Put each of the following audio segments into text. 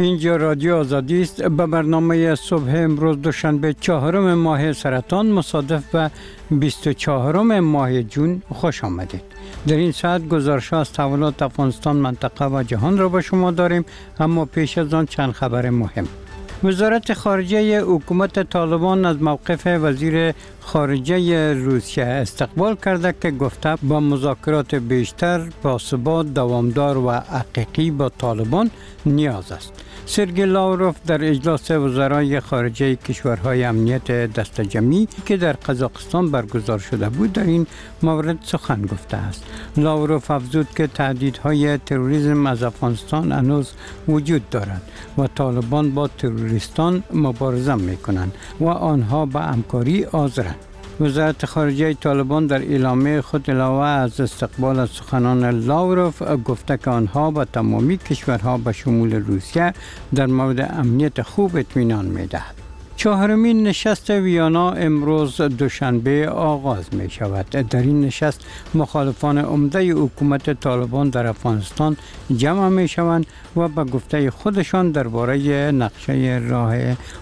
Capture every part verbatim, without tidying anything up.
اینجا رادیو آزادی است. به برنامه صبح امروز دوشنبه چهارم ماه سرطان مصادف به بیست و چهارم ماه جون خوش آمدید. در این ساعت گزارش از تحولات افغانستان، منطقه و جهان را به شما داریم، اما پیش از آن چند خبر مهم. وزارت خارجه حکومت طالبان از موقف وزیر خارجه روسیه استقبال کرده که گفته با مذاکرات بیشتر، باثبات، دوامدار و حقیقی با طالبان نیاز است. سرگئی لاوروف در اجلاس وزرای خارجه کشورهای امنیت دست جمعی که در قزاقستان برگزار شده بود در این مورد سخن گفته است. لاوروف افزود که تهدیدهای تروریسم از افغانستان هنوز وجود دارد و طالبان با تروریستان مبارزه میکنند و آنها به همکاری حاضرند. وزارت خارجه طالبان در اعلامیه خود علاوه از استقبال از سخنان لاوروف گفته که آنها با تمامی کشورها به شمول روسیه در مورد امنیت خوب اطمینان می‌دهد. چهارمین نشست ویانا امروز دوشنبه آغاز می شود. در این نشست مخالفان عمده حکومت طالبان در افغانستان جمع می شوند و به گفته خودشان درباره نقشه راه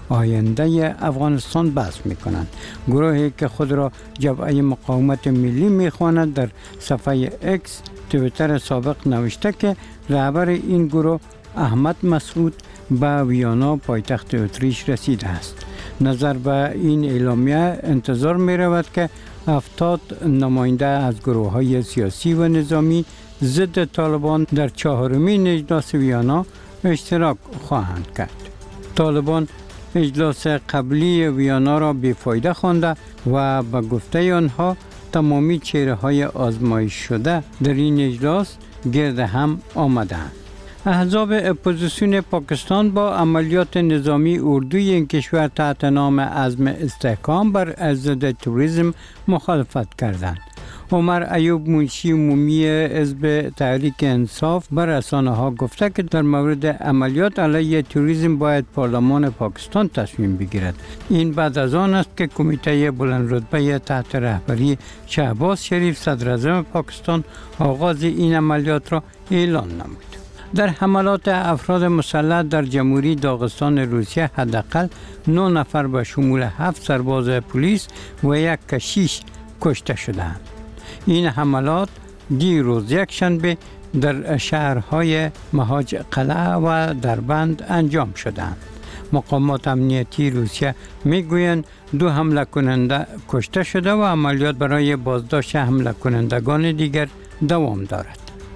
آینده افغانستان بحث می کنند. گروهی که خود را جبهه مقاومت ملی می خواند در صفحه اکس توییتر سابق نوشته که رهبر این گروه احمد مسعود به ویانا پایتخت اتریش رسیده است. نظر به این اعلامیه انتظار می رود که هفتاد نماینده از گروه های سیاسی و نظامی ضد طالبان در چهارمین اجلاس ویانا اشتراک خواهند کرد. طالبان اجلاس قبلی ویانا را بیفایده خوانده و به گفته آنها تمامی چهره های آزمایش شده در این اجلاس گرد هم آمدند. احزاب اپوزیسیون پاکستان با عملیات نظامی اردوی این کشور تحت نام عزم استحکام بر ضد تروریسم مخالفت کردند. عمر ایوب منشی عمومی حزب تحریک انصاف بر رسانه ها گفته که در مورد عملیات علیه تروریسم باید پارلمان پاکستان تصمیم بگیرد. این بعد از آن است که کمیته بلند رتبه تحت رهبری شهباز شریف صدر اعظم پاکستان آغاز این عملیات را اعلان نمود. در حملات افراد مسلح در جمهوری داغستان روسیه حداقل نه نفر به شمول هفت سرباز پلیس و یک کشیش کشته شدند. این حملات دیروز یک شنبه در شهرهای مهاج قلعه و دربند انجام شدند. مقامات امنیتی روسیه میگویند دو حمله کننده کشته شده و عملیات برای بازداشت حمله کنندگان دیگر دوام دارد.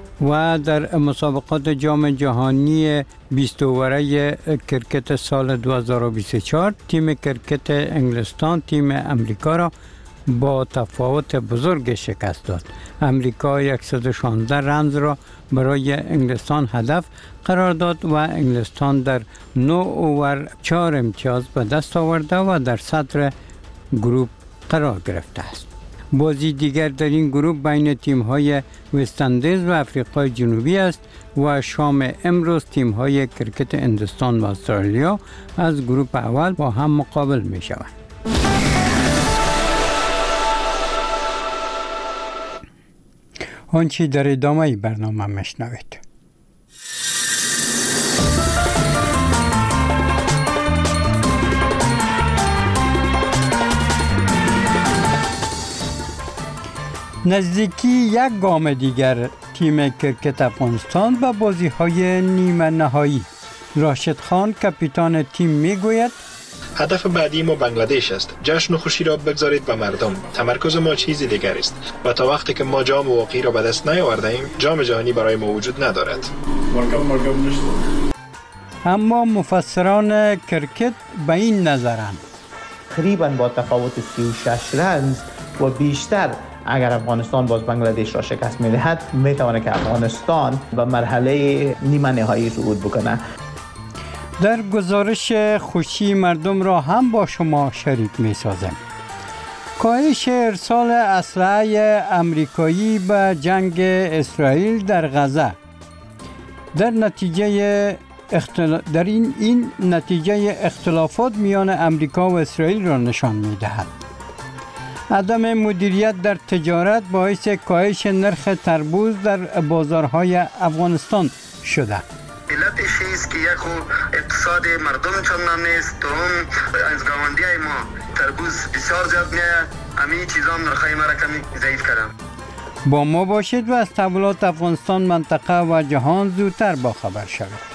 و در مسابقات جام جهانی بیست اوره کرکت سال دو هزار و بیست و چهار تیم کرکت انگلستان تیم امریکا را با تفاوت بزرگ شکست داد. امریکا صد و شانزده رمز را برای انگلستان هدف قرار داد و انگلستان در نه اوور چهار امتیاز به دست آورده و در صدر گروه قرار گرفته است. بازی دیگر در این گروه بین تیم‌های وست اندیز و افریقای جنوبی است و شام امروز تیم‌های کرکت هندوستان و استرالیا از گروه اول با هم مقابل می‌شوند. آنچه در ادامه برنامه میشنوید. نزدیکی یک گام دیگر تیم کرکت افغانستان به بازی‌های نیمه نهایی. راشد خان کاپیتان تیم میگوید هدف بعدی ما بنگلادش است. جشن و خوشی را بگذارید به مردم. تمرکز ما چیزی دیگر است و تا وقتی که ما جام واقعی را به دست نیاوردیم جام جهانی برای ما وجود ندارد. اما مفسران کرکت به این نظرند تقریبا با تفاوت سی و شش رنز و بیشتر اگر افغانستان باز بنگلادش را شکست می‌دهد می‌تواند که افغانستان به مرحله نیمه نهایی صعود بکنه. در گزارش خوشی مردم را هم با شما شریک می‌سازم. کاهش ارسال اسلحه امریکایی به جنگ اسرائیل در غزه در نتیجه اختلا... در این این نتیجه اختلافات میان امریکا و اسرائیل را نشان می‌دهد. عدم مدیریت در تجارت باعث کاهش نرخ تربوز در بازارهای افغانستان شده. علتش است که یک خو اقتصاد مردم چندان نیست، دوم از گاوندی ما تربوز بسیار زیاد میه، همین چیزا نرخای ما را کمی ضعیف کردم. با ما باشید و از تحولات افغانستان، منطقه و جهان زودتر با خبر شوید.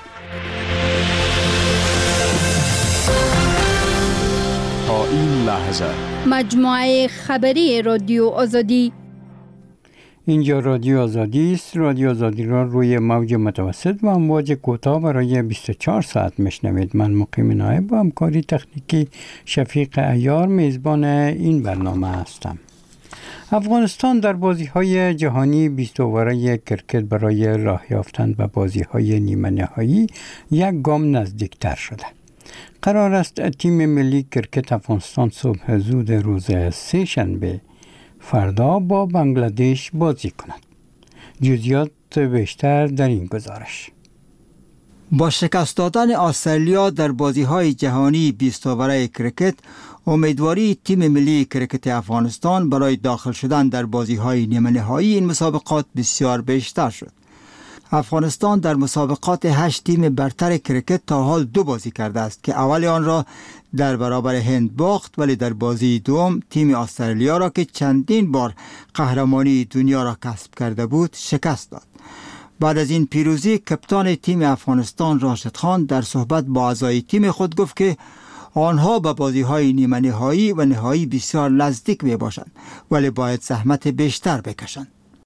تا این لحظه مجموعه خبری رادیو آزادی. اینجا رادیو آزادی است. رادیو آزادی را روی موج متوسط و امواج کوتاه برای بیست و چهار ساعت میشنوید. من مقیم نایب با همکاری تکنیکی شفیق عیار میزبان این برنامه هستم. افغانستان در بازی‌های جهانی بیست اوره کرکت برای راه یافتن به بازی‌های نیمه نهایی یک گام نزدیکتر شده. قرار است تیم ملی کرکت افغانستان صبح زود روز سه شنبه فردا با بنگلادش بازی کند. جزئیات بیشتر در این گزارش. با شکست دادن استرالیا در بازی‌های جهانی بیست اوره کرکت، امیدواری تیم ملی کرکت افغانستان برای داخل شدن در بازی‌های نیمه نهایی این مسابقات بسیار بیشتر شد. افغانستان در مسابقات هشت تیم برتر کرکت تا حال دو بازی کرده است که اول آن را در برابر هند باخت، ولی در بازی دوم تیم استرالیا را که چندین بار قهرمانی دنیا را کسب کرده بود شکست داد. بعد از این پیروزی کپتان تیم افغانستان راشد خان در صحبت با اعضای تیم خود گفت که آنها به بازی‌های نیمه نهایی و نهایی بسیار نزدیک می باشند، ولی باید زحمت بیشتر بکشند.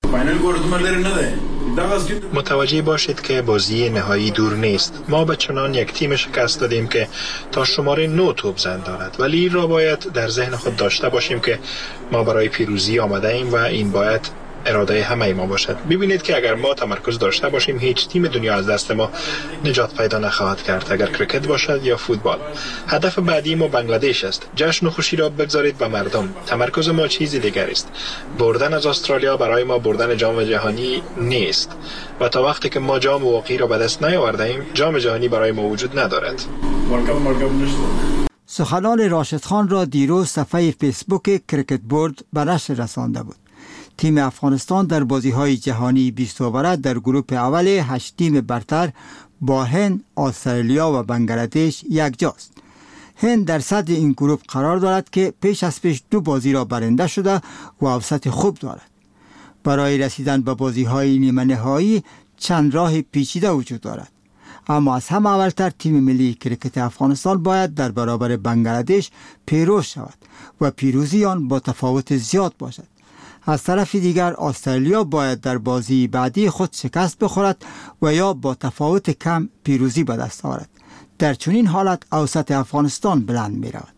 متوجه باشید که بازی نهایی دور نیست. ما به چنان یک تیم شکست دادیم که تا شماره نه توپ زن دارد، ولی این را باید در ذهن خود داشته باشیم که ما برای پیروزی آمده ایم و این باید اراده همه ما باشد. ببینید که اگر ما تمرکز داشته باشیم هیچ تیم دنیا از دست ما نجات پیدا نخواهد کرد، اگر کرکت باشد یا فوتبال. هدف بعدی ما بنگلادش است. جشن و خوشی را بگذارید به مردم. تمرکز ما چیزی دیگر است. بردن از استرالیا برای ما بردن جام جهانی نیست و تا وقتی که ما جام واقعی را به دست نیاورده ایم جام جهانی برای ما وجود ندارد. سخنان راشد خان را دیروز صفحه فیسبوک کرکت بورد به نشر رسانده بود. تیم افغانستان در بازی‌های جهانی بیست اوره در گروه اول هشت تیم برتر با هند، استرالیا و بنگلادش یکجاست. هند در صدر این گروه قرار دارد که پیش از پیش دو بازی را برنده شده و اوسط خوب دارد. برای رسیدن به بازی‌های نیمه نهایی چند راه پیچیده وجود دارد. اما از همه اولتر تیم ملی کرکت افغانستان باید در برابر بنگلادش پیروز شود و پیروزی آن با تفاوت زیاد باشد. از طرف دیگر استرالیا باید در بازی بعدی خود شکست بخورد و یا با تفاوت کم پیروزی به دست آورد. در چنین حالت اوسط افغانستان بلند می رود.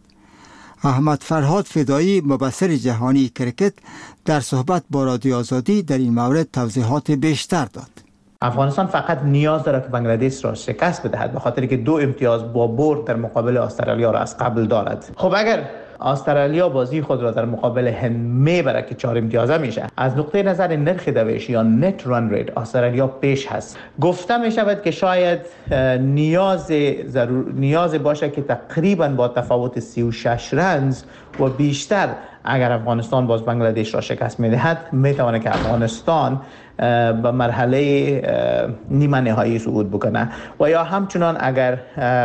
احمد فرهاد فدایی مبصر جهانی کرکت در صحبت با رادیو آزادی در این مورد توضیحات بیشتر داد. افغانستان فقط نیاز داره که بنگلادش را شکست بدهد، به خاطر که دو امتیاز با برد در مقابل استرالیا را از قبل دارد. خب اگر استرالیا بازی خود را در مقابل هند میبره که چهار امتیازه میشه، از نقطه نظر نرخ دویش یا نت ران ریت استرالیا پیش هست. گفته می شود که شاید نیاز ضرور نیاز باشه که تقریبا با تفاوت سی و شش رنز و بیشتر اگر افغانستان باز بنگلادش را شکست میدهد میتونه که افغانستان به مرحله نیمه نهایی صعود بکنه و یا همچنان اگر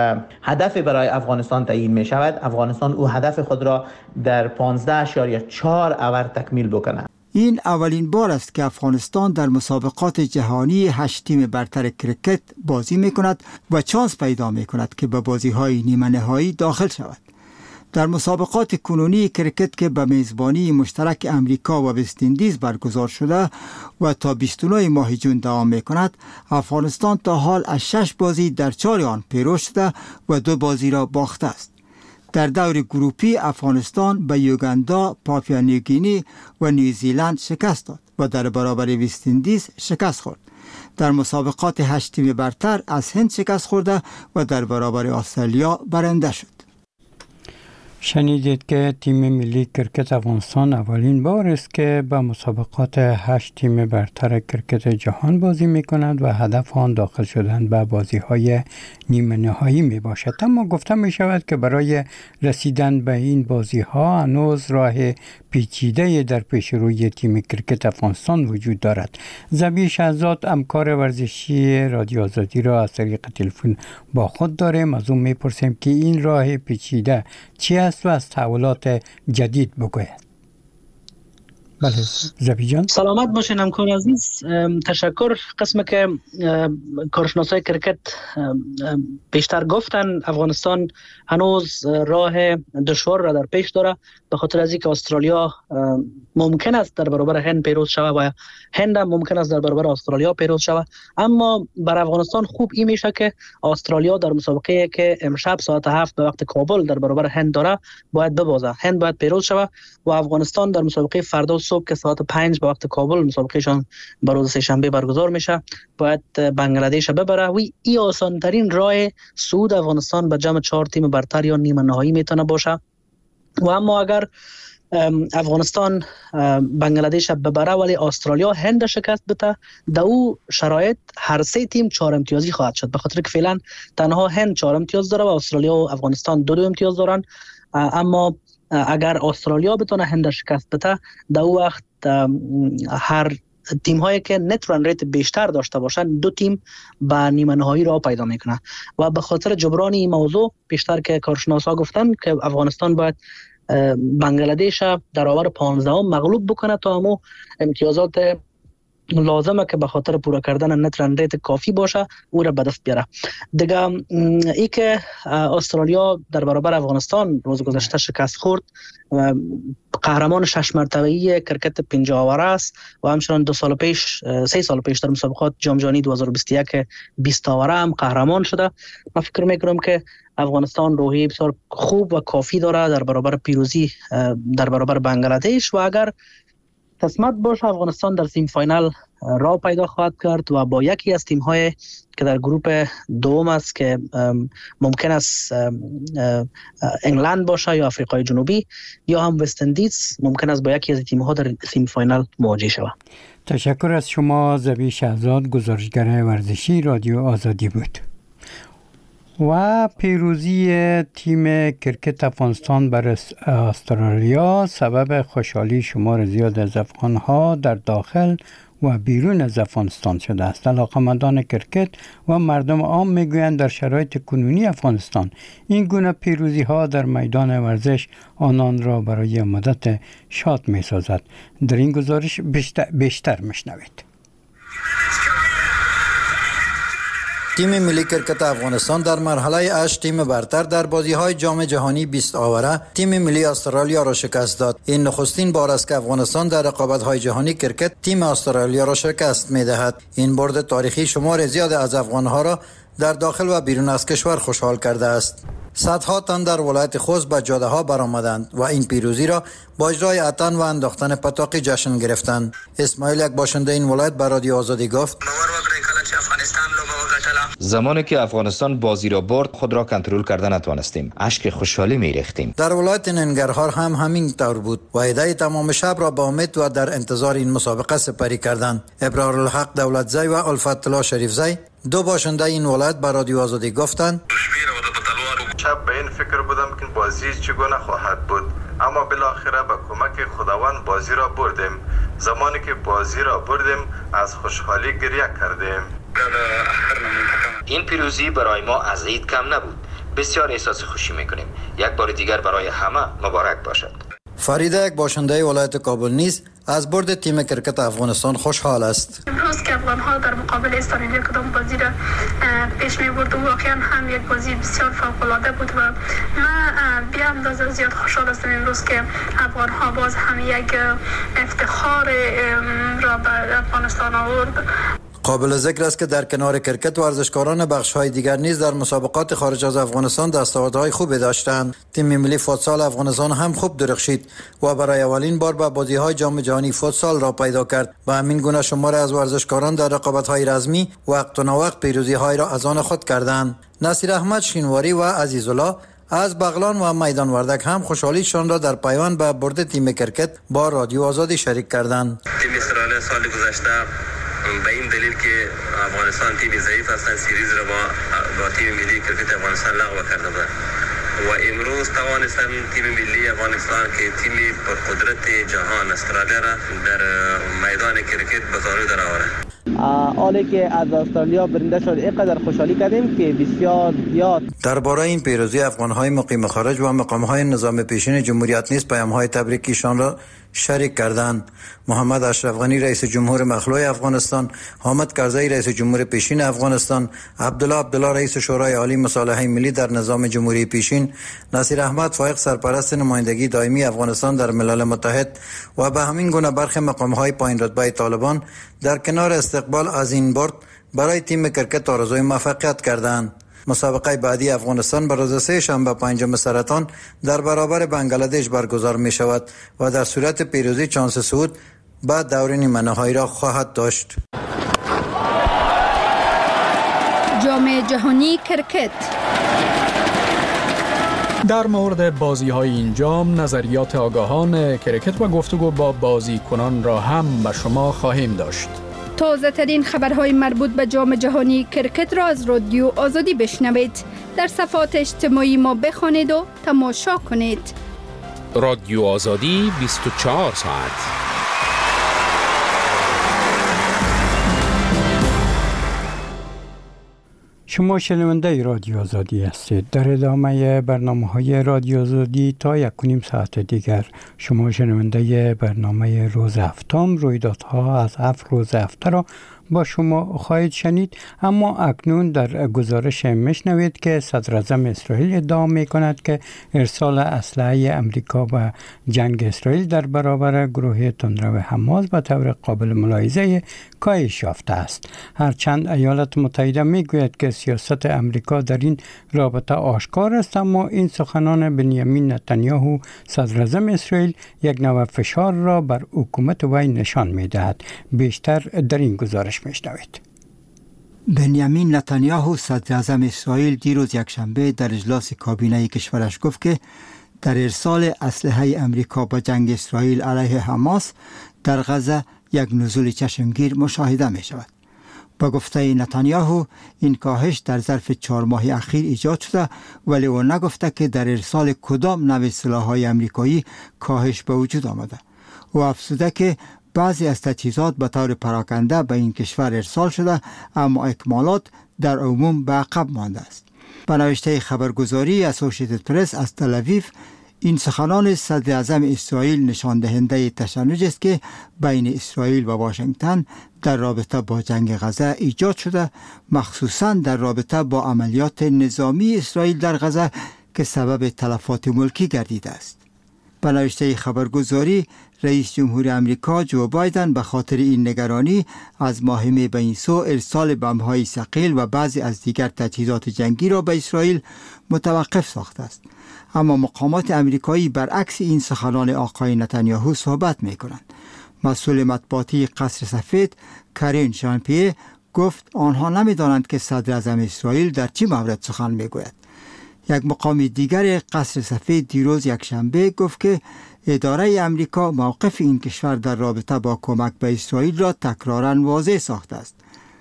هدف برای افغانستان تعیین می شود افغانستان او هدف خود را در پانزده اشاریه چهار اور تکمیل بکنه. این اولین بار است که افغانستان در مسابقات جهانی هشت تیم برتر کرکت بازی می کند و چانس پیدا می کند که به بازی های نیمه نهایی داخل شود. در مسابقات کنونی کرکت که به میزبانی مشترک امریکا و وست اندیز برگزار شده و تا بیست و نه ماه جون دوام می کند، افغانستان تا حال از شش بازی در چهار آن پیروز شده و دو بازی را باخته است. در دور گروپی افغانستان به یوگاندا، پاپیا نیوگینی و نیوزیلند شکست داد و در برابر وست اندیز شکست خورد. در مسابقات هشت تیم برتر از هند شکست خورده و در برابر استرالیا برنده شد. شنیدید که تیم ملی کرکت افغانستان اولین بار است که به مسابقات هشت تیم برتر کرکت جهان بازی می کند و هدف آن داخل شدن به بازی های نیمه نهایی می باشد. اما گفته می شود که برای رسیدن به این بازی ها هنوز راه پیچیده در پیش روی تیم کرکت افغانستان وجود دارد. زبی شهزاد همکار ورزشی رادیو آزادی را از طریق تلفن با خود داریم. از اون می پرسیم که این راه پیچیده چی است و از تحولات جدید بگوید. بله زبی جان. سلامت باشین همکار عزیز. تشکر. قسم که کارشناسای کرکت بیشتر گفتن افغانستان هنوز راه دشوار را در پیش داره، به خاطر از اینکه استرالیا ممکن است در برابر هند پیروز شود و هند هم ممکن است در برابر استرالیا پیروز شود. اما بر افغانستان خوب این میشه که استرالیا در مسابقه که امشب ساعت هفت به وقت کابل در برابر هند داره باید ببازه. هند باید پیروز شود و افغانستان در مسابقه فردا صبح که ساعت پنج به وقت کابل مسابقهشان به روز سه‌شنبه برگزار میشه باید بنگلادش ببره و این آسان ترین راه صعود افغانستان به جمع چهار تیم برتر یا نیمه نهایی میتونه باشه. و اما اگر افغانستان بنگلادش ببره ولی استرالیا هند شکست بده، در او شرایط هر سه تیم چهار امتیازی خواهد شد، به خاطر که فعلا تنها هند چهار امتیاز داره و استرالیا و افغانستان دو دو امتیاز دارن. اما اگر استرالیا بتونه هند شکست بده، در او وقت هر تیم هایی که نت رن ریت بیشتر داشته باشن دو تیم به نیمه نهایی را پیدا میکنه و به خاطر جبران این موضوع بیشتر که کارشناسا گفتن که افغانستان باید بنگلادش در آور پانزدهم مغلوب بکنه تا همو امتیازات لازمه که به خاطر پورا کردن نت رن ریت کافی باشه او را به دست بیاره. دیگه ای که استرالیا در برابر افغانستان روز گذشته شکست خورد، قهرمان شش مرتبه‌ای کرکت پنجاه اوور است و همچنان دو سال پیش سه سال پیش در مسابقات جام جهانی دو هزار و بیست و یک بیست اوور هم قهرمان شده. من فکر میکنم که افغانستان روحیه بسیار خوب و کافی داره در برابر پیروزی در برابر بنگلادش و اگر قسمت باشه افغانستان در سیم فاینال را پیدا خواهد کرد و با یکی از تیم های که در گروپ دوم است که ممکن است انگلند باشه یا آفریقای جنوبی یا هم وست اندیز، ممکن است با یکی از تیم ها در سیم فاینال مواجه شود. تشکر از شما زبی شهزاد، گزارشگر ورزشی رادیو آزادی بود. و پیروزی تیم کرکت افغانستان بر استرالیا سبب خوشحالی شمار زیاد از افغان‌ها در داخل و بیرون از افغانستان شده است. علاقه‌مندان کرکت و مردم عام میگویند در شرایط کنونی افغانستان این گونه پیروزی ها در میدان ورزش آنان را برای مدت شاد می‌سازد. در این گزارش بیشتر, بیشتر میشنوید. تیم ملی کرکت افغانستان در مرحله هشت تیم برتر در بازی‌های جام جهانی بیست آوره تیم ملی استرالیا را شکست داد. این نخستین بار است که افغانستان در رقابت‌های جهانی کرکت تیم استرالیا را شکست می‌دهد. این برد تاریخی شمار زیاد از افغان‌ها را در داخل و بیرون از کشور خوشحال کرده است. صدها تن در ولایت خوست به جاده‌ها برآمدند و این پیروزی را با اجرای اتن و انداختن پتاقی جشن گرفتند. اسماعیل، یک باشنده این ولایت، به رادیو آزادی گفت: زمانی که افغانستان بازی را برد خود را کنترل کردن نتوانستیم، اشک خوشحالی می‌ریختیم. در ولایت ننگرهار هم همین طور بود و عده تمام شب را با امید و در انتظار این مسابقه سپری کردند. ابرارالحق دولتزی و الفت الله شریفزی، دو باشنده این ولایت، به رادیو آزادی گفتند: شب به این فکر بودم که بازی چگونه خواهد بود، اما بالاخره با کمک خداوند بازی را بردیم. زمانی که بازی را بردیم از خوشحالی گریه کردیم. این پیروزی برای ما از عید کم نبود. بسیار احساس خوشی میکنیم. یک بار دیگر برای همه مبارک باشد. فریده، یک باشنده ولایت کابل نیز از برد تیم کرکت افغانستان خوشحال است. امروز که افغان‌ها در مقابل استرالیا کدام بازی را پیش می‌برد و واقعا هم یک بازی بسیار فوق‌العاده بود و من بیا اندازه زیاد خوشحال هستم امروز که افغان‌ها باز هم یک افتخار را به افغانستان آورد. قابل ذکر است که در کنار کرکت ورزشکاران بخش‌های دیگر نیز در مسابقات خارج از افغانستان دستاوردهای خوبی داشتند. تیم ملی فوتسال افغانستان هم خوب درخشید و برای اولین بار به بازی‌های جام جهانی فوتسال را پیدا کرد و همین گونه شمار از ورزشکاران در رقابت‌های رسمی وقت و ناوقت پیروزی‌های را از آن خود کردند. نصیر احمد شینواری و عزیزالله از بغلان و میدان وردک هم خوشحالیشان را در پیوند به برد تیم کرکت با رادیو آزادی شریک کردند. تیم استرالیا سال گذشته به این دلیل که افغانستان تیم ضعیف هستند سیریز را با با تیم ملی کرکت افغانستان لغو کرده بود و امروز توانستم تیم ملی افغانستان که تیم پرقدرت جهان استرالیا را در میدان کرکت به زانو درآورد. حالی که از استرالیا برنده شد اینقدر خوشحالی کردیم که بسیار زیاد. درباره این پیروزی افغان‌های مقیم خارج و مقام‌های نظام پیشین جمهوریت نیز پیام‌های تبریکیشان را شریک کردند. محمد اشرف غنی رئیس جمهور مخلوع افغانستان، حامد کرزی رئیس جمهور پیشین افغانستان، عبدالله عبدالله رئیس شورای عالی مصالحه ملی در نظام جمهوری پیشین، نصیر احمد فائق سرپرست نمایندگی دائمی افغانستان در ملل متحد و به همین گونه برخی مقام‌های پایین رتبه طالبان در کنار استقبال از این برد برای تیم کرکت آرزوی موفقیت کردند. مسابقه بعدی افغانستان به روز سه شنبه پنجم سرطان در برابر بنگلادش برگزار می شود و در صورت پیروزی چانس صعود به دور نیمه نهایی را خواهد داشت. جام جهانی کرکت. در مورد بازی‌های این جام نظریات آگاهان کرکت و گفتگو با بازیکنان را هم به شما خواهیم داشت. تازه ترین خبرهای مربوط به جام جهانی کرکت را از رادیو آزادی بشنوید. در صفحات اجتماعی ما بخوانید و تماشا کنید. رادیو آزادی بیست و چهار ساعت. شما شنونده رادیو آزادی هستید. در ادامه برنامه های رادیو آزادی تا یک و نیم ساعت دیگر شما شنونده برنامه روز هفتم رویدادها از هفت روز هفته را با شما خواهید شنید. اما اکنون در گزارش میشنوید که صدر اعظم اسرائیل ادعا می کند که ارسال اسلحه امریکا به جنگ اسرائیل در برابر گروه تندرو حماس به طور قابل ملاحظه کاهش یافته است. هرچند ایالات متحده می گوید که سیاست امریکا در این رابطه آشکار است، اما این سخنان بنیامین نتانیاهو صدر اعظم اسرائیل یک نوع فشار را بر حکومت وی نشان می دهد. بیشتر در این گزارش میشنوید. بنیامین نتانیاهو صدر اعظم اسرائیل دیروز یکشنبه در اجلاس کابینه کشورش گفت که در ارسال اسلحه امریکا به جنگ اسرائیل علیه حماس در غزه یک نزول چشمگیر مشاهده می شود. با گفته نتانیاهو این کاهش در ظرف چهار ماه اخیر ایجاد شده، ولی او نگفته که در ارسال کدام نوع سلاح‌های امریکایی کاهش به وجود آمده. او افزوده که بعضی از تجهیزات به طور پراکنده به این کشور ارسال شده، اما اکمالات در عموم به عقب مانده است. به نوشته خبرگزاری اسوسییتد پرس از تل آویو، این سخنان صدر اعظم اسرائیل نشان دهنده تشنج است که بین اسرائیل و واشنگتن در رابطه با جنگ غزه ایجاد شده، مخصوصاً در رابطه با عملیات نظامی اسرائیل در غزه که سبب تلفات ملکی گردیده است. به نوشته خبرگزاری، رئیس جمهور امریکا جو بایدن به خاطر این نگرانی از ماه می به این سو ارسال بمب‌های ثقیل و بعضی از دیگر تجهیزات جنگی را به اسرائیل متوقف ساخته است. اما مقامات امریکایی برعکس این سخنان آقای نتانیاهو صحبت می کنند. مسئول مطبوعاتی قصر سفید کرین ژان پیه گفت آنها نمی دانند که صدر اعظم اسرائیل در چه مورد سخن می گوید. یک مقام دیگر قصر سفید دیروز یکشنبه گفت که اداره امریکا موقف این کشور در رابطه با کمک به اسرائیل را تکراراً واضح ساخته است.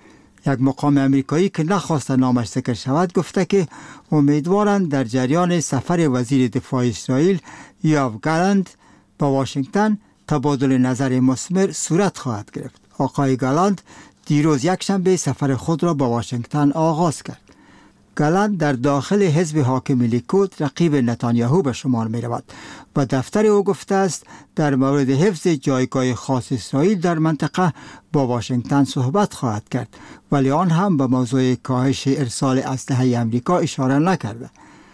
یک مقام امریکایی که نخواست نامش ذکر شود گفته که امیدوارند در جریان سفر وزیر دفاع اسرائیل یوآف گالانت به واشنگتن تبادل نظر مثمر صورت خواهد گرفت. آقای گالانت دیروز یکشنبه سفر خود را به واشنگتن آغاز کرد. گالانت در داخل حزب حاکم لیکود رقیب نتانیاهو به شمار می رود و دفتر او گفته است در مورد حفظ جایگاه خاص اسرائیل در منطقه با واشنگتن صحبت خواهد کرد، ولی آن هم به موضوع کاهش ارسال اسلحه امریکا اشاره نکرده.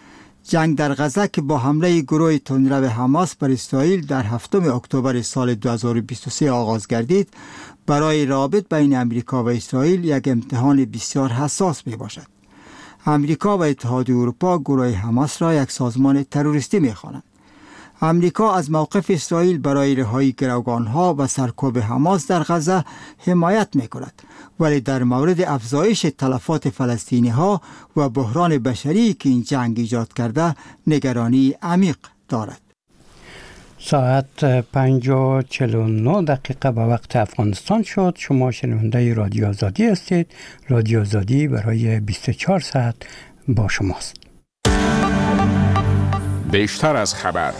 جنگ در غزه که با حمله گروه تندرو حماس بر اسرائیل در هفتم اکتبر سال دو هزار و بیست و سه آغاز گردید، برای روابط بین امریکا و اسرائیل یک امتحان بسیار حساس می باشد. امریکا و اتحادیه اروپا گروه حماس را یک سازمان تروریستی می‌خوانند. امریکا از موقف اسرائیل برای رهایی گروگانها و سرکوب حماس در غزه حمایت می‌کند، ولی در مورد افزایش تلفات فلسطینی‌ها و بحران بشری که این جنگ ایجاد کرده نگرانی عمیق دارد. ساعت پنج و چهل و نه دقیقه به وقت افغانستان شد. شما شنونده رادیو آزادی هستید. رادیو آزادی برای بیست و چهار ساعت با شماست. بیشتر از خبر.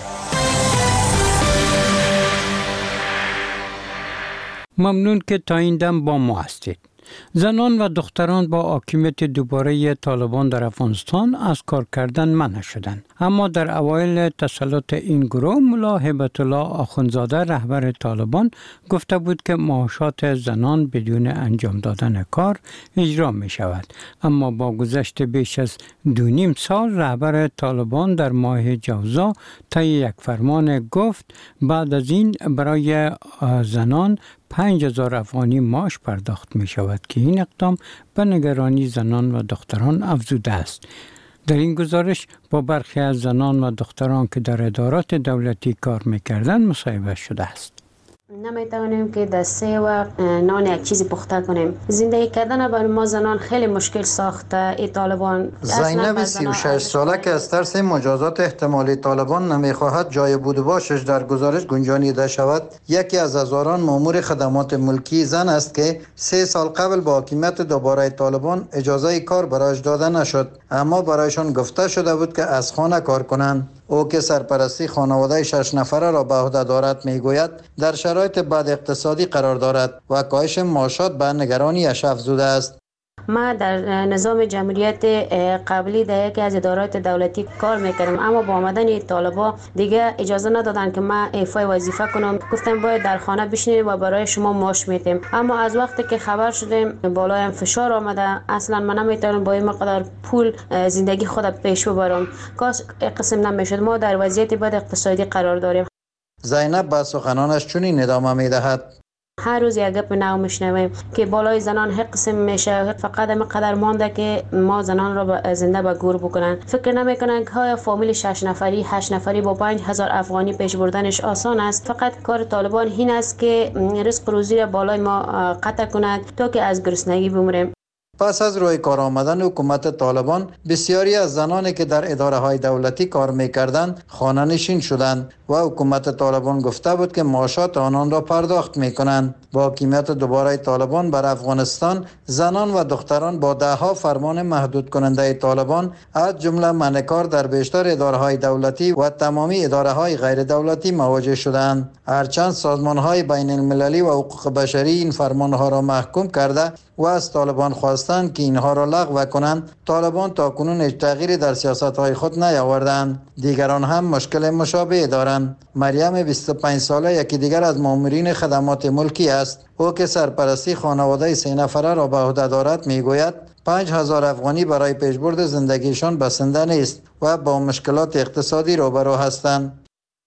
ممنون که تا این دم با ما هستید. زنان و دختران با حاکمیت دوباره طالبان در افغانستان از کار کردن منع شدند، اما در اوایل تسلط این گروه ملا هیبت الله آخوندزاده رهبر طالبان گفته بود که معاشات زنان بدون انجام دادن کار اجرا می شود، اما با گذشت بیش از دو نیم سال رهبر طالبان در ماه جوزا طی یک فرمان گفت بعد از این برای زنان پنج هزار افغانی معاش پرداخت می شود که این اقدام به نگرانی زنان و دختران افزوده است. در این گزارش با برخی از زنان و دختران که در ادارات دولتی کار می کردن مصاحبه شده است. نمیتونیم که در سه وقت نان یک چیزی پخته کنیم. زندگی کردن برای ما زنان خیلی مشکل ساخته ای طالبان. زینب سی و شش ساله که از ترس مجازات احتمالی طالبان نمیخواهد جای بود و باشش در گزارش گنجانیده شود، یکی از هزاران مامور خدمات ملکی زن است که سه سال قبل با حاکمیت دوباره طالبان اجازه کار برایش داده نشد، اما برایشان گفته شده بود که از خانه کار کنند. او که سرپرستی خانواده شش نفره را به عهده دارد میگوید در شرایط بد اقتصادی قرار دارد و کاهش معاشات به نگرانیش افزوده است. ما در نظام جمهوریت قبلی در یکی از ادارات دولتی کار میکردم، اما با آمدن طالبا دیگه اجازه ندادن که ما ایفای وظیفه کنم. گفتم باید در خانه بشینید و برای شما معاش میدیم، اما از وقتی که خبر شدیم بالایم فشار آمده، اصلا من نمیتونم با این مقدار پول زندگی خودم پیش ببرم. کاش قسم نمیشد. ما در وضعیت بد اقتصادی قرار داریم. زینب با سخنانش چنین ادامه میدهد: هر روز یک گپ نو میشنویم که بالای زنان هر قسم میشه، فقط هم قدر مانده که ما زنان را زنده به گور بکنن. فکر نمیکنن که های فامیل شش نفری هشت نفری با پنج هزار افغانی پیش بردنش آسان است. فقط کار طالبان این است که رزق روزی را بالای ما قطع کند تا که از گرسنگی بمیریم. پس از روی کار آمدن حکومت طالبان، بسیاری از زنانی که در اداره های دولتی کار میکردند خانه نشین شدند و حکومت طالبان گفته بود که معاشات آنان را پرداخت میکنند. با حکومت دوباره طالبان بر افغانستان، زنان و دختران با ده ها فرمان محدود کننده طالبان از جمله منع کار در بیشتر اداره های دولتی و تمامی اداره های غیر دولتی مواجه شدند. هرچند سازمان های بین المللی و حقوق بشری این فرمان ها را محکوم کرده و از طالبان خواستند که اینها را لغو کنند، طالبان تاکنون هیچ تغییری در سیاست های خود نیاوردند. دیگران هم مشکل مشابه دارند. مریم بیست و پنج ساله یکی دیگر از مامورین خدمات ملکی است. او که سرپرستی خانواده سه نفره را به عهده دارد میگوید پنج هزار افغانی برای پیشبرد زندگیشان بسنده نیست و با مشکلات اقتصادی روبرو هستند.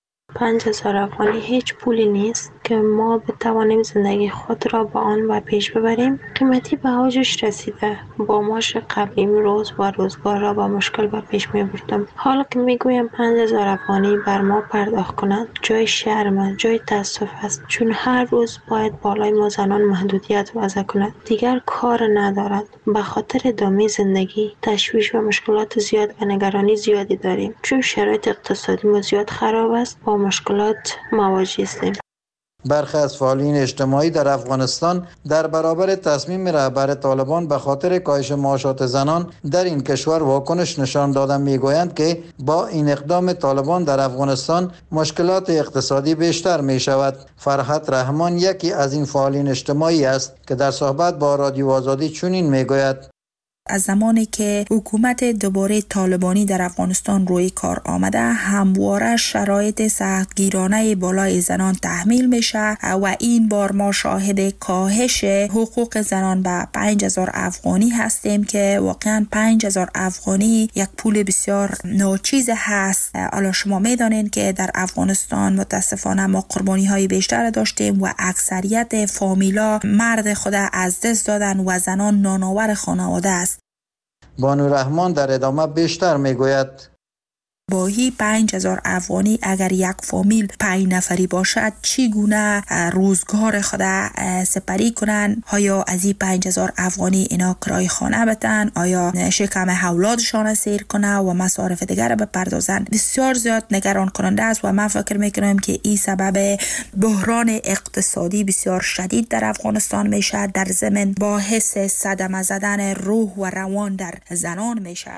پنج هزار افغانی هیچ پولی نیست که ما بتوانیم زندگی خود را با آن و پیش ببریم. قیمتی به اوجش رسیده. با معاش قبلیم روز و روزگار را با مشکل به پیش می بردم. حالا که می گویم پنج هزار افغانی بر ما پرداخت کنند، جای شرم، جای تاسف است، چون هر روز باید بالای ما زنان محدودیت وضع کند. دیگر کار ندارد. به خاطر ادامه زندگی تشویش و مشکلات زیاد و نگرانی زیادی داریم، چون شرایط اقتصادی ما زیاد خراب است. با مشکلات مواجه هستیم. برخی از فعالین اجتماعی در افغانستان در برابر تصمیم رهبر طالبان به خاطر کاهش معاشات زنان در این کشور واکنش نشان دادن میگویند که با این اقدام طالبان در افغانستان مشکلات اقتصادی بیشتر می شود. فرحت رحمان یکی از این فعالین اجتماعی است که در صحبت با رادیو آزادی چنین میگوید: از زمانی که حکومت دوباره طالبانی در افغانستان روی کار آمده، همواره شرایط سختگیرانه بالای زنان تحمیل میشه و این بار ما شاهد کاهش حقوق زنان به پنج هزار افغانی هستیم که واقعا پنج هزار افغانی یک پول بسیار ناچیز هست. حالا شما میدانین که در افغانستان متاسفانه ما قربانی های بیشتر داشتیم و اکثریت فامیلا مرد خود از دست دادن و زنان نانآور خانواده است. بانو رحمان در ادامه بیشتر میگوید: با هی پنج هزار افغانی اگر یک فامیل پنج نفری باشد چگونه روزگار خود سپری کنن؟ آیا از این پنج هزار افغانی اینا کرای خانه بتن؟ آیا شکم اولادشان سیر کنه و مصارف دیگر بپردازن؟ بسیار زیاد نگران کننده است و من فکر میکنم که این سبب بحران اقتصادی بسیار شدید در افغانستان میشه، در ضمن باعث صدمه زدن روح و روان در زنان میشه.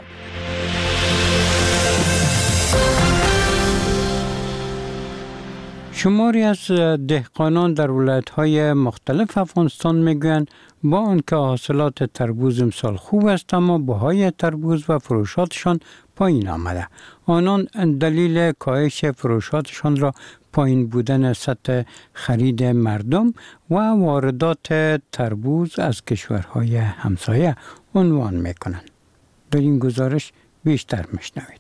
شماری از دهقانان در ولایت‌های مختلف افغانستان میگویند با آنکه حاصلات تربوز امسال خوب است اما بهای تربوز و فروشاتشان پایین آمده. آنان دلیل کاهش فروشاتشان را پایین بودن سطح خرید مردم و واردات تربوز از کشورهای همسایه عنوان میکنند. در این گزارش بیشتر میشنوید.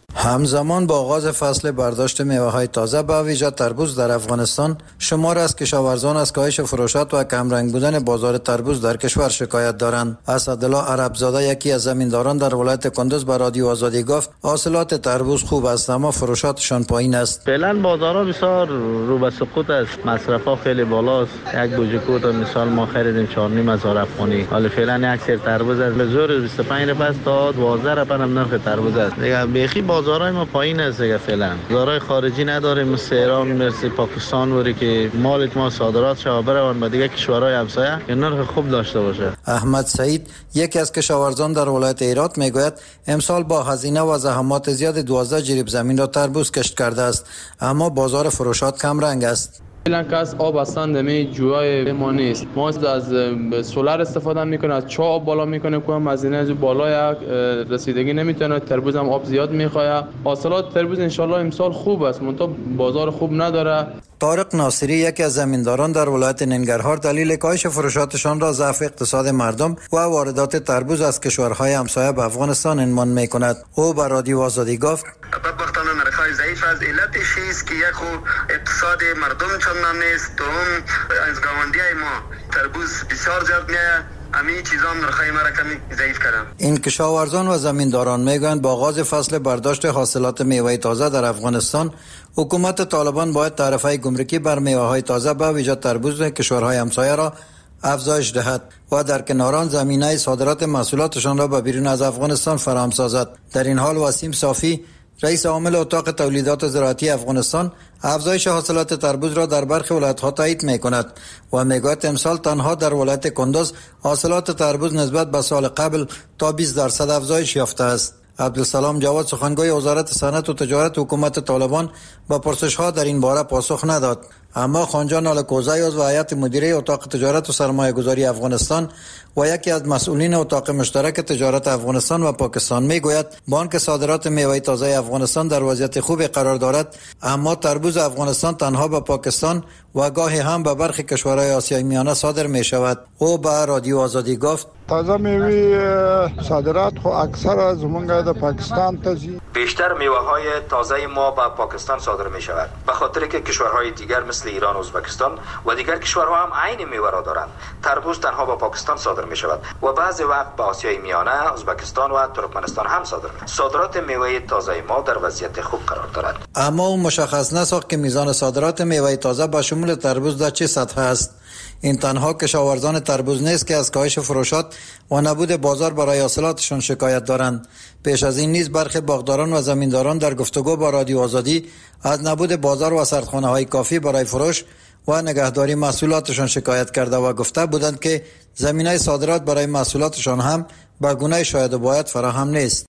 همزمان با آغاز فصل برداشت میوه‌های تازه به ویژه تربوز در افغانستان، شمار از کشاورزان از کاهش فروشات و کمرنگ بودن بازار تربوز در کشور شکایت دارند. اسدالله عربزاده یکی از زمینداران در ولایت کندوز به رادیو آزادی گفت حاصلات تربوز خوب است اما فروشاتشان پایین است. فعلا بازارها بسیار رو به سقوط است، مصرف‌ها خیلی بالاست. یک بوجه کوت مثال ما خریدیم چهار و نیم هزار افغانی. حالا فعلا یک سر تربوز از زور بیست و پنج روپیه تا دوازده روپیه هم نرخ تربوز است. دیگه بیخی بازارهای ما پایین است دیگه فعلا. بازارهای خارجی نداریم مثل ایران، مثل پاکستان وری که مالت ما صادرات شو بروند به دیگه کشورهای همسایه که نرخ خوب داشته باشه. احمد سعید یکی از کشاورزان در ولایت هرات میگوید امسال با هزینه و زحمات زیاد دوازده جریب زمین را تربوز کشت کرده است اما بازار فروشات کم رنگ است. فعلا که از آب هستن دمی جویای ما نیست. ما از سولار استفاده میکنیم، از چاه آب بالا میکنیم که هم هزینه از بالا یک رسیدگی نمیتونه. تربوز هم آب زیاد میخواد. حاصلات تربوز انشالله امسال خوب است منتها بازار خوب نداره. طارق ناصری یکی از زمینداران در ولایت ننگرهار دلیل کاهش فروشاتشان را ضعف اقتصاد مردم و واردات تربوز از کشورهای همسایه به افغانستان عنوان میکند. او به رادیو آزادی گفت بدبختانه نرخ‌های ضعیف از علتش است که یک اقتصاد مردم چندان نیست، دوم از گاوندیای ما تربوز بسیار زیاد میاد، همین چیزا هم نرخ‌های ما را کمی ضعیف کردن. این کشاورزان و زمینداران میگویند با آغاز فصل برداشت حاصلات میوه تازه در افغانستان حکومت طالبان باید تعرفه گمرکی بر میوه‌های تازه به ویژه تربوز کشورهای همسایه را افزایش دهد و در کنار آن زمینه صادرات محصولاتشان را به بیرون از افغانستان فراهم سازد. در این حال وسیم صافی رئیس عامل اتاق تولیدات زراعتی افغانستان افزایش حاصلات تربوز را در برخی ولایت‌ها تایید می‌کند و می‌گوید امسال تنها در ولایت کندوز حاصلات تربوز نسبت به سال قبل تا بیست درصد افزایش یافته است. عبدالسلام جواد سخنگوی وزارت صنعت و تجارت حکومت طالبان با پرسش‌ها در این باره پاسخ نداد، اما خانجان آلکوزی عضو هیئت مدیره اتاق تجارت و سرمایه‌گذاری افغانستان و یکی از مسئولین اتاق مشترک تجارت افغانستان و پاکستان میگوید بانک صادرات میوه تازه افغانستان در وضعیت خوبی قرار دارد اما تربوز افغانستان تنها به پاکستان و گاهی هم به برخی کشورهای آسیای میانه صادر می شود. او به رادیو آزادی گفت تازه میوه صادرات خو اکثر از مونږ د پاکستان ته ځي. بیشتر میوه های تازه ما به پاکستان صادر می شود به خاطر که کشورهای دیگر مثل ایران و ازبکستان و دیگر کشورها هم عین میوه را دارند. تربوز تنها به پاکستان صادر می شود و بعضی وقت به آسیای میانه، ازبکستان و ترکمنستان هم صادر می شود. صادرات میوه تازه ما در وضعیت خوب قرار دارد. اما او مشخص نساخت که میزان صادرات میوه تازه با شمول تربوز در چه سطح است. این تنها کشاورزان تربوز نیست که از کاهش فروشات و نبود بازار برای حاصلاتشان شکایت دارند. پیش از این نیز برخی باغداران و زمینداران در گفتگو با رادیو آزادی از نبود بازار و سردخانه‌های کافی برای فروش و نگهداری محصولاتشان شکایت کرده و گفته بودند که زمینه صادرات برای محصولاتشان هم به گونه شاید و باید فراهم نیست.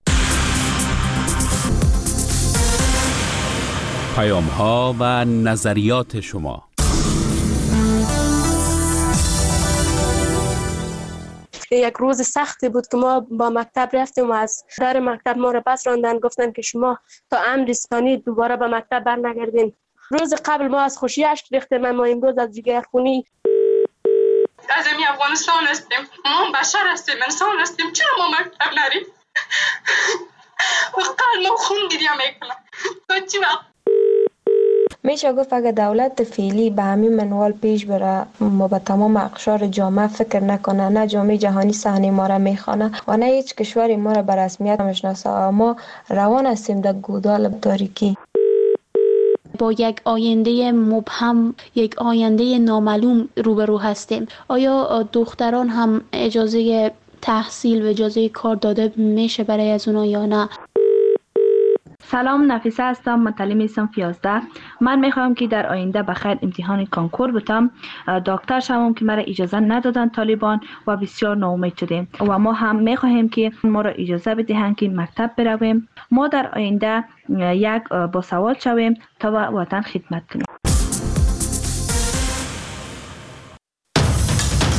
پیام‌ها و نظریات شما. یک روز سختی بود که ما با مکتب رفتیم و از در مکتب ما را پس راندن، گفتن که شما تا امر رسانی دوباره به مکتب برنگردین. روز قبل ما از خوشی اشک ریختیم، ما امروز از جگرخونی. از امی افغانستان هستیم، ما بشر هستیم، انسان هستیم، چرا ما مکتب نریم؟ و قلب ما خون گریه میکنم تا چی وقت؟ میشه گفت اگر دولت فعلی به همین منوال پیش بره و به تمام اقشار جامعه فکر نکنه، نه جامعه جهانی صحنه ما را میخوانه و نه هیچ کشوری ما را به رسمیت میشناسه، ما روان هستیم در گودال تاریکی. با یک آینده مبهم، یک آینده نامعلوم روبرو هستیم. آیا دختران هم اجازه تحصیل و اجازه کار داده میشه برای از اونا یا نه؟ سلام، نفیسه هستم، متعلم صنف یازده. من میخوام که در آینده بخیر امتحان کنکور بتم، دکتر شوم که مرا اجازه ندادن طالبان و بسیار ناامید شدیم و ما هم میخواهیم که ما را اجازه بدهند که مکتب برویم، ما در آینده یک باسواد شویم تا وطن خدمت کنیم.